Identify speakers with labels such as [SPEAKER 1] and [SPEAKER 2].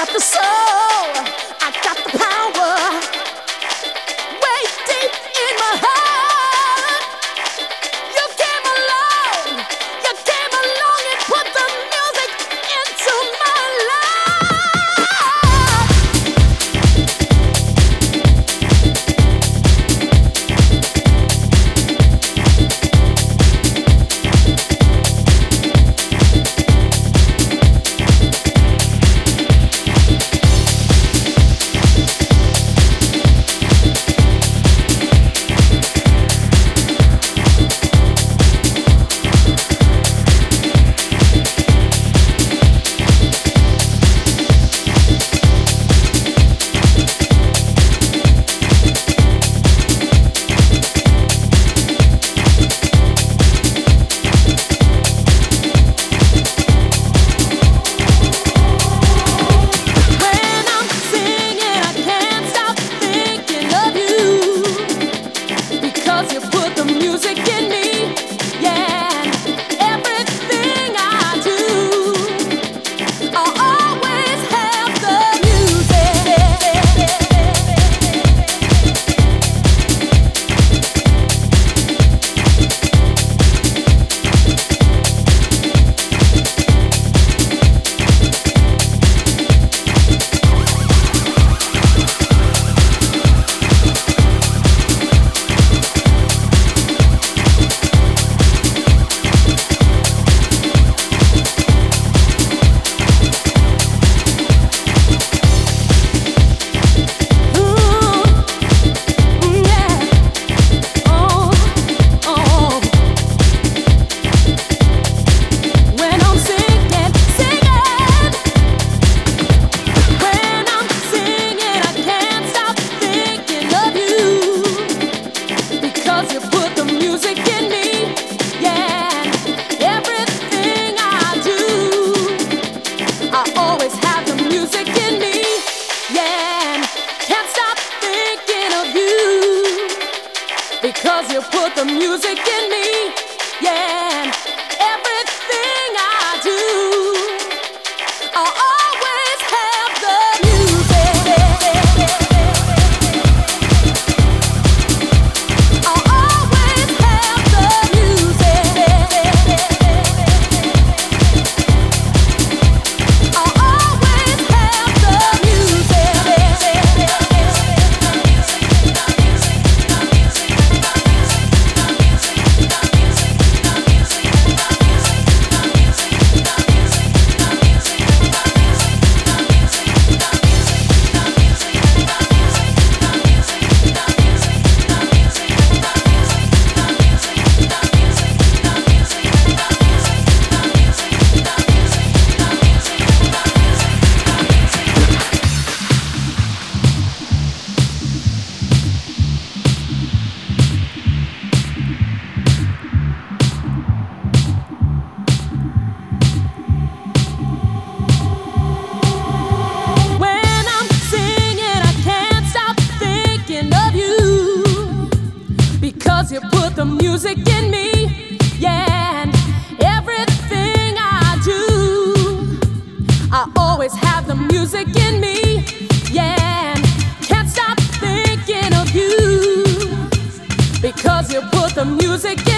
[SPEAKER 1] got the soul, I got the power, way deep in my heart. You came along and put the music into my because you put the music in me, yeah. And everything I do, I always have the music. I always have the music. I always have the music. You put the music in me, yeah. And everything I do, I always have the music in me, yeah. And can't stop thinking of you because you put the music in me.